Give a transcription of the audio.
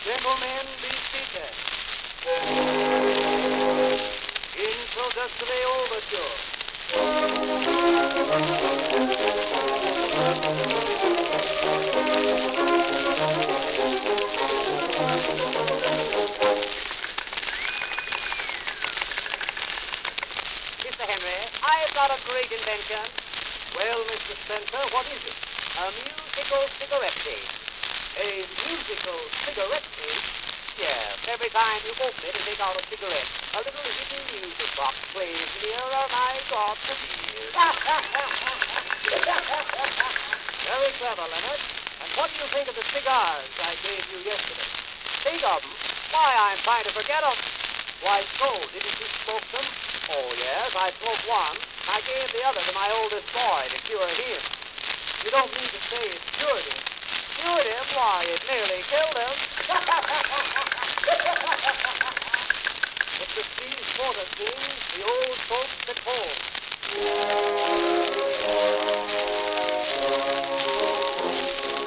Gentlemen, be seated. Introductory overture. Mr. Henry, I've got a great invention. Well, Mr. Spencer, what is it? A musical cigarette case. A musical cigarette case? Yes, every time you open it and take out a cigarette, a little hidden music box plays nearer my God to ears. Very clever, Leonard. And what do you think of the cigars I gave you yesterday? Think of them? Why, I'm trying to forget them. Why so? Didn't you smoke them? Oh, yes, I smoked one. I gave the other to my oldest boy to cure him. You don't mean to say it cured him? Cured him? Why, it nearly killed him. It's the Steve Porter thing the old folks at home.